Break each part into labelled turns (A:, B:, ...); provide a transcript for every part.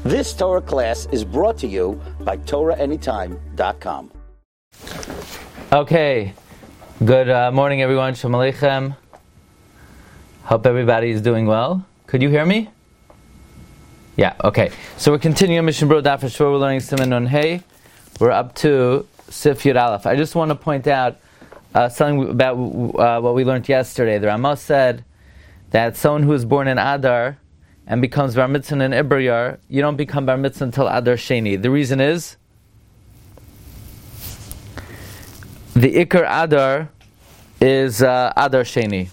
A: This Torah class is brought to you by TorahAnytime.com.
B: Okay, good morning everyone, Shalom Aleichem. Hope everybody is doing well. Could you hear me? Yeah, okay. So we're continuing Mishnah Berurah Daf Shur. We're learning Siman Nun Hey. We're up to Sif Yud Aleph. I just want to point out something about what we learned yesterday. The Ramah said that someone who is born in Adar and becomes Bar Mitzvah in Iber Yar, you don't become Bar Mitzvah until Adar Sheni. The reason is the Iker Adar is Adar Sheni.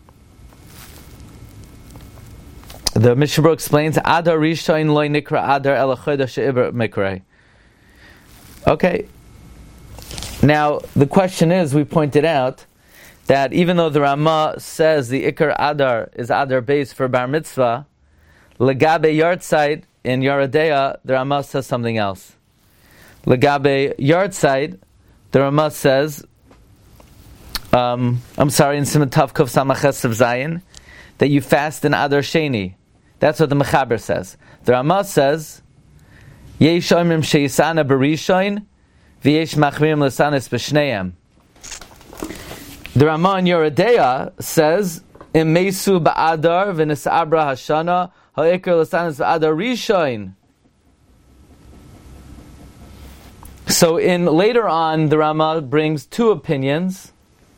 B: The Mishnah Berurah explains Adar Rishon loy nikra Adar ela chodesh she'iber mikrei. Okay. Now the question is, we pointed out that even though the Ramah says the Iker Adar is Adar base for Bar Mitzvah, Legabe Yartzeit in Yaradea, the Ramah says something else. Legabe Yartzeit, the Ramah says, in Siman Tav Kuf Samaches of Zayin, that you fast in Adar Sheni. That's what the Mechaber says. The Ramah says, Yesh omrim sheisana berishoin, v'yesh machmirim lesanis b'shneim. The Ramah in Yaradea says, Im mesu ba'adar v'nisabra hashana ha'ikr lesanis v'adar rishoin. So later on, the Ramah brings two opinions.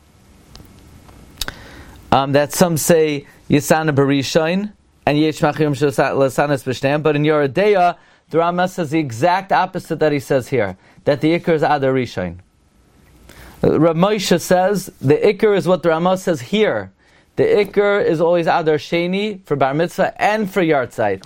B: That some say Yisana Barishain and Yesh Machim Lesanis B'Shneim, but in Yoredeya, the Ramah says the exact opposite that he says here, that the Iker is Adar Rishain. Rav Moshe says the Iker is what the Ramah says here. The Iker is always Adar Sheni for Bar Mitzvah and for Yartzeit.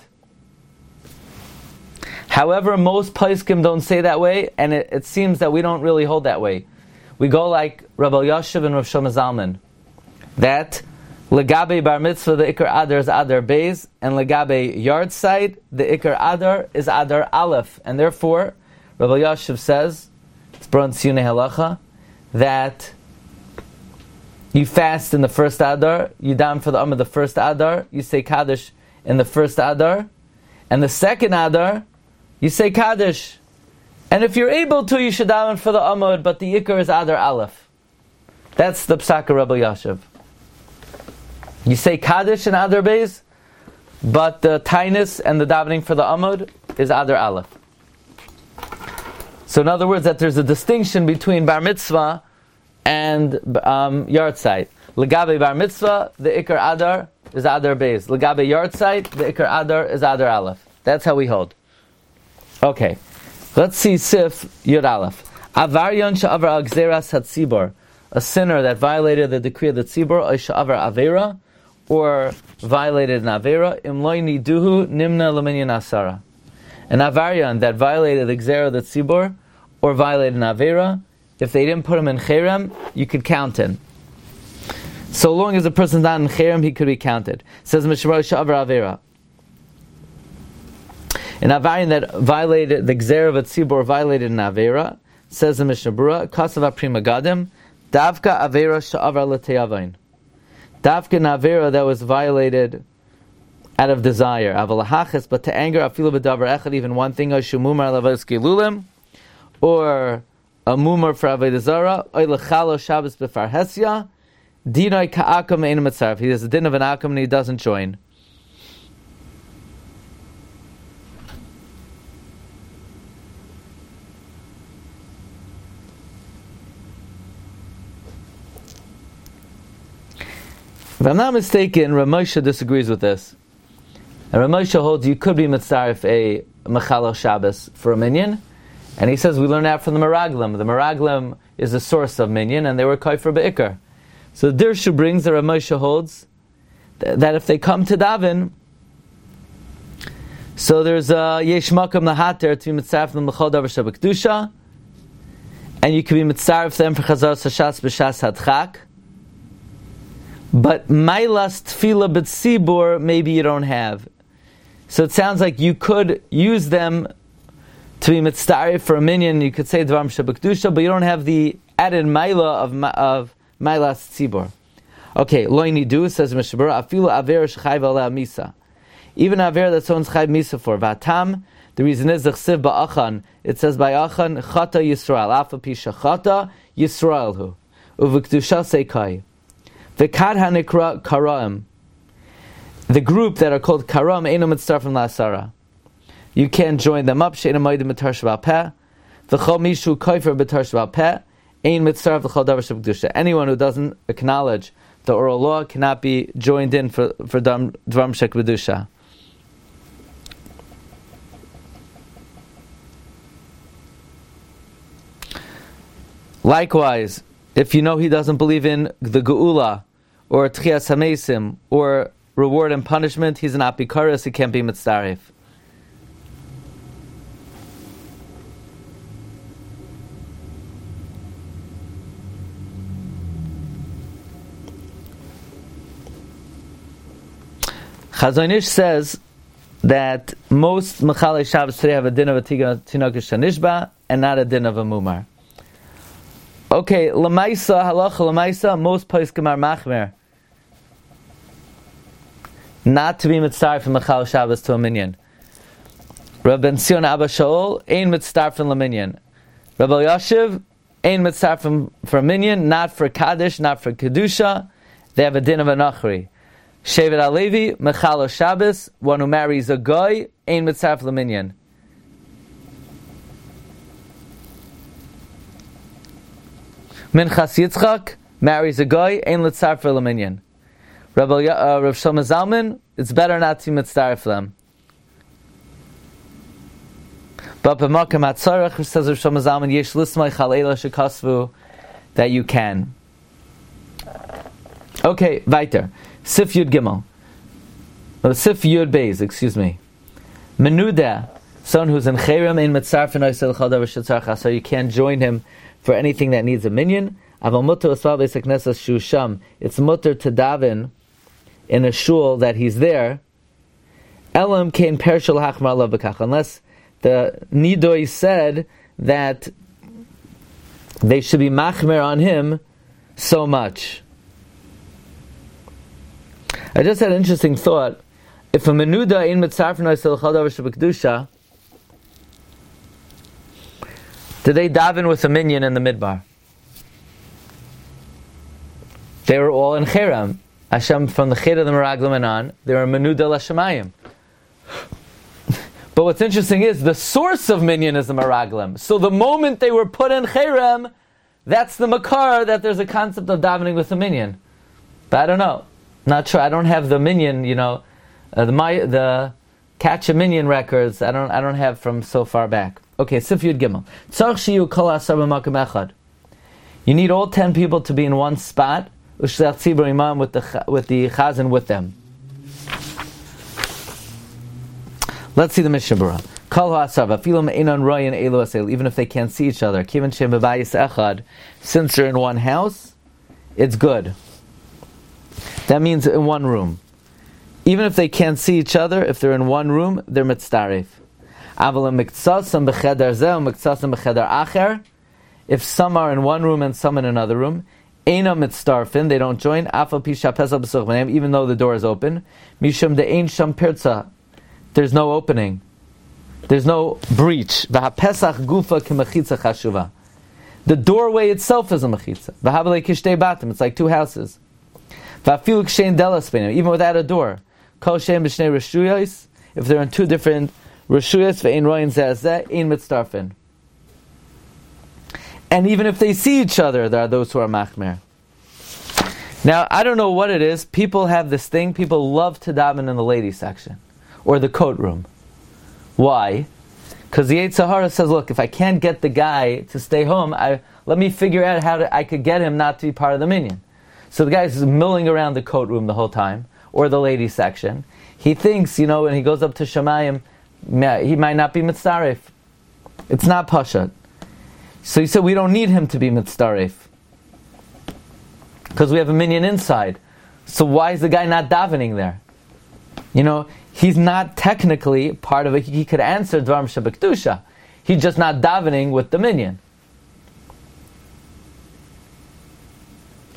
B: However, most Poskim don't say that way, and it seems that we don't really hold that way. We go like Rav Elyashiv and Rav Shlomo Zalman, that Legabe Bar Mitzvah, the Iker Adar is Adar Beis, and Legabe Yartzeit, the Iker Adar is Adar Aleph. And therefore, Rav Elyashiv says, it's brought in Tziyunei Halacha, that you fast in the first Adar, you daven for the the first Adar, you say Kaddish in the first Adar, and the second Adar, you say Kaddish. And if you're able to, you should daven for the Amud, but the Iker is Adar Aleph. That's the Psak of Rav Elyashiv. You say Kaddish in Adar Beis, but the Tainus and the davening for the Amud is Adar Aleph. So in other words, that there's a distinction between Bar Mitzvah and Yartzeit. Legabe Bar Mitzvah, the Iker Adar is Adar Beis. Legabe Yartzeit, the Iker Adar is Adar Aleph. That's how we hold. Okay, let's see Sif Yud Aleph. Avaryon she'avar al gzeras hatzibor, a sinner that violated the decree of the tzibor, or she'avar avera, or violated an avera, im loy niduhu nimna leminyan asara. An avaryon that violated the gzera of the tzibor, or violated an avera, if they didn't put him in cherem, you could count him. So long as the person's not in cherem, he could be counted. Says Mishnah Berurah she'avar avera. An avarian that violated the gzera of a tzibor, violated an avera, says the Mishnah Berurah, kasav prima gadim, davka avera she'avar l'teyavain. Davka an avera that was violated out of desire, avalahachas, but to anger, afilu b'davar echad, even one thing, shemumar lavos gilulim, or a mumar for avodah zara, oy lechalo Shabbos b'farhesya, dinoi ka'akam ein mitzaref. He has a din of an akam and he doesn't join. If I'm not mistaken, Rav Moshe disagrees with this. And Rav Moshe holds you could be mitzaref a mechalel Shabbos for a minyan, and he says we learn that from the Meraglim. The Meraglim is the source of minyan, and they were kofer be'ikr. So the Dirshu brings that Rav Moshe holds that if they come to daven, so there's a yesh makam lahater to be mitzaref them l'chol davar shabakdusha, and you can be mitzaref them for chazar sashas b'shas hadchak. But Mailas Tefillah B'tzibur, maybe you don't have. So it sounds like you could use them to be mitzdarif for a minyan. You could say Dvarim Shabakdusha, but you don't have the added Maila of Mailas Tzibur. Okay, Lo Nidu, says Mishnah Berurah, Afilu Aver Shechayv Aleh Misa. Even Aver that someone's Chayv Misa for. Vatam, the reason is, Chsiv Ba'achan, it says by Achan, Chata Yisrael, Afa Pisha Chata Yisrael hu. Uvukdusha Seikai. V'kad HaNikra Karaim. The group that are called Karam, Eino Mitzar from Lasara. You can't join them up. She'ena Moedim B'tar Shval Peh. V'chol Mishu Koifer B'tar Shval Peh. Ein Mitzar V'chol Davar Sheb'Kedusha. Anyone who doesn't acknowledge the oral law cannot be joined in for Dvarim Sheb'Kedusha. Likewise, if you know he doesn't believe in the Geula, or Tchias HaMesim, or reward and punishment, he's an Apikaris, he can't be Mitzaref. Chazon Ish says that most Mechalei Shabbos today have a din of a Tinok Shanishba and not a din of a Mumar. Okay, Lamaisa, Halacha Lamaisa, most Poskim are Machmer. Not to be Mitzaref from Mechalei Shabbos to a minyan. Reb Ben Sion Abba Shaul, Ein Mitzaref from Laminyan. Reb El Yashiv, Ein Mitzaref for a minyan, not for Kaddish, not for Kedusha. They have a din of a Nachri. Shevet HaLevi, Mechalei Shabbos, one who marries a guy, Ein Mitzaref Laminyan. Minchas Yitzchak marries a guy, Ein Mitzaref Laminyan. Rav Shlomo Zalman, it's better not to mitzaref them. But b'makam hatzarech, says Rav Shlomo Zalman, yesh lismai chalela shekasvu, that you can. Okay, weiter. Sif Yud Gimel. Sif Yud Beis, excuse me. Menuda, someone who's in Cherem in mitzaref and oisel chadav shetzarcha, so you can't join him for anything that needs a minyan. Aval mutter osval beis haknesses shusham. It's mutter to daven in a shul that he's there. Elam kein pershul hachmar alav b'kach. Unless the Nidoi said that they should be machmer on him so much. I just had an interesting thought. If a menuda in mitzaref noisel chadav shebekdusha, did they daven with a minyan in the midbar? They were all in Cherem. Hashem, from the Cheder of the Meraglim and on, they were menuda l'shamayim. But what's interesting is the source of minyan is the Meraglim. So the moment they were put in Cherem, that's the makar that there's a concept of davening with a minyan. But I don't know. Not sure. I don't have the minyan, the catch a minyan records. I don't have from so far back. Okay, Sif Yud Gimel. Tzarch shiyu kol asar b'makom echad. You need all 10 people to be in one spot. Ushleach tzibur imam with the chazan with them. Let's see the Mishnah Berurah. Kol ha'asar v'afilu me'inon royin elu asel. Even if they can't see each other, kiven shem b'bayis echad. Since they're in one house, it's good. That means in one room. Even if they can't see each other, if they're in one room, they're mitzaref. If some are in one room and some in another room, they don't join, even though the door is open. There's no opening. There's no breach. The doorway itself is a mechitza. It's like two houses. Even without a door. If they're in two different reshuyos, and even if they see each other, there are those who are machmer. Now, I don't know what it is. People have this thing. People love to daven in the ladies section or the coat room. Why? Because the Yetzer Hara says, look, if I can't get the guy to stay home, let me figure out how I could get him not to be part of the minyan. So the guy is milling around the coat room the whole time, or the ladies section. He thinks, when he goes up to Shamayim, he might not be mitzaref. It's not pashat. So he said, we don't need him to be mitzaref, because we have a minyan inside. So why is the guy not davening there? He's not technically part of it. He could answer Dvarim Shebekdusha. He's just not davening with the minyan.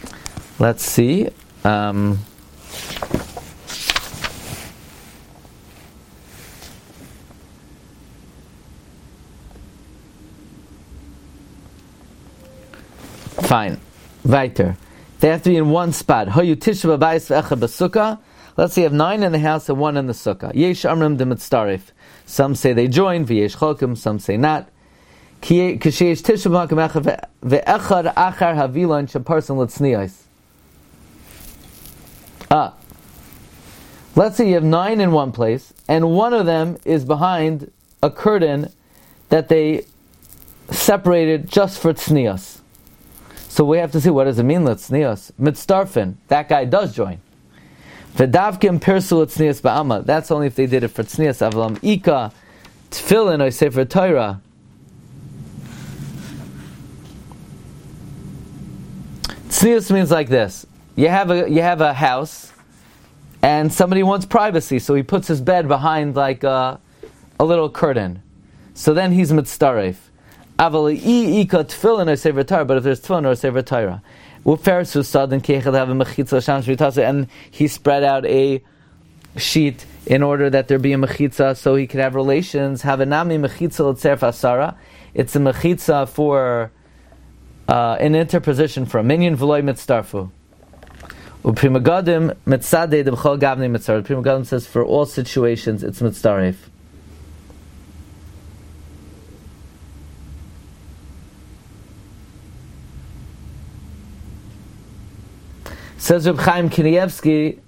B: Let's see. Fine. Weiter. They have to be in one spot. Hayu tisha b'bayis ve'echad b'sukkah. Let's say you have 9 in the house and 1 in the sukkah. Yesh amrim d'mitztarif. Some say they join, v'yesh chokim, some say not. Kisheyesh tisha b'makom echad ve'echad achar havilan sheparson l'tznios. Let's say you have 9 in one place, and one of them is behind a curtain that they separated just for tznios. So we have to see, what does it mean, l'tznios? Mitztarfin, that guy does join. V'davkim pirsu l'tznios ba'ama, that's only if they did it for tznios. Avalam ika, tefillin, or sefer Torah. Tznios means like this. You have a house, and somebody wants privacy, so he puts his bed behind like a little curtain. So then he's mitztaref. Aval ika tefillin or sefer Torah, but if there's tefillin or sefer Torah, and he spread out a sheet in order that there be a mechitza, so he could have relations. Havanami mechitza l'tzerf asara. It's a mechitza for an interposition for a minyan v'loy mitztarfu. U'Pri Megadim mitzadei d'b'chol gavnei mitzaref. Pri Megadim says for all situations it's mitztaref. Says Reb Chaim Kanievsky,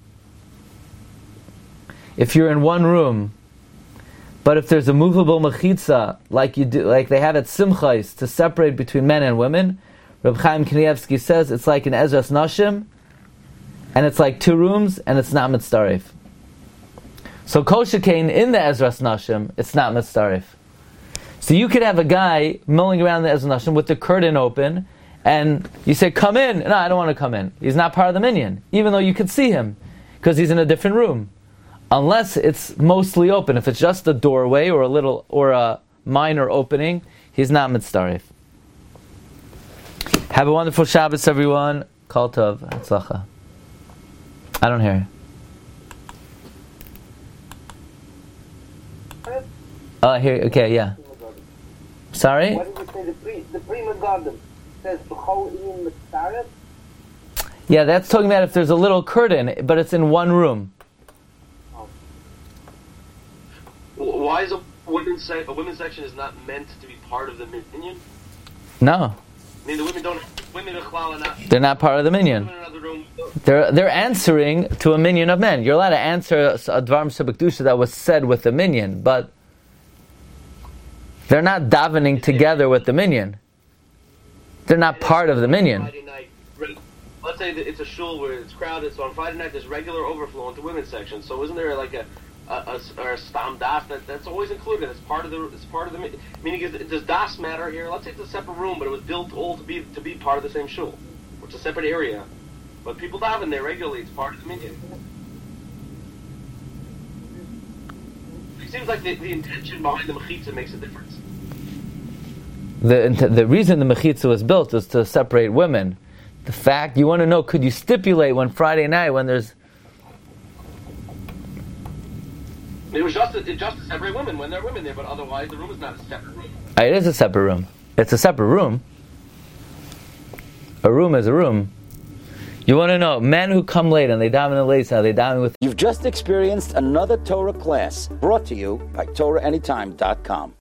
B: if you're in one room, but if there's a movable mechitza, like they have at Simchais, to separate between men and women, Reb Chaim Kanievsky says it's like an Ezras Nashim, and it's like 2 rooms, and it's not mitztaref. So Kol Shekain in the Ezras Nashim, it's not mitztaref. So you could have a guy milling around the Ezras Nashim with the curtain open, and you say, come in. No, I don't want to come in. He's not part of the minyan, even though you could see him, because he's in a different room. Unless it's mostly open. If it's just a doorway or a minor opening, he's not mitztaref. Have a wonderful Shabbos, everyone. Kol tov, hatzlacha. I don't hear you. Oh, I hear you. Okay, yeah. Sorry?
C: What did you say? The Pri Megadim says b'chol iyun mitzaref?
B: Yeah, that's talking about if there's a little curtain, but it's in one room.
D: Why is a women's section is not meant to be part of the minyan?
B: No.
D: I mean, the women are not.
B: They're not part of the minyan. They're answering to a minyan of men. You're allowed to answer a dvarim shebekdusha that was said with the minyan, but they're not davening together with the minyan. They're not part of the minyan.
D: Friday night, let's say that it's a shul where it's crowded, so on Friday night there's regular overflow into women's section. So isn't there like a stam das that's always included? It's part of the meaning. Does das matter here? Let's say it's a separate room, but it was built all to be part of the same shul, or it's a separate area. But people daven there regularly. It's part of the minyan. It seems like the intention behind the mechitza makes a difference.
B: The reason the mechitza was built is to separate women. The fact, you want to know, could you stipulate when Friday night when there's...
D: It was just to separate women when there are women there, but otherwise the room is not a separate room.
B: It is a separate room. It's a separate room. A room is a room. You want to know, men who come late and they daven in late, they daven with...
A: You've just experienced another Torah class brought to you by TorahAnytime.com.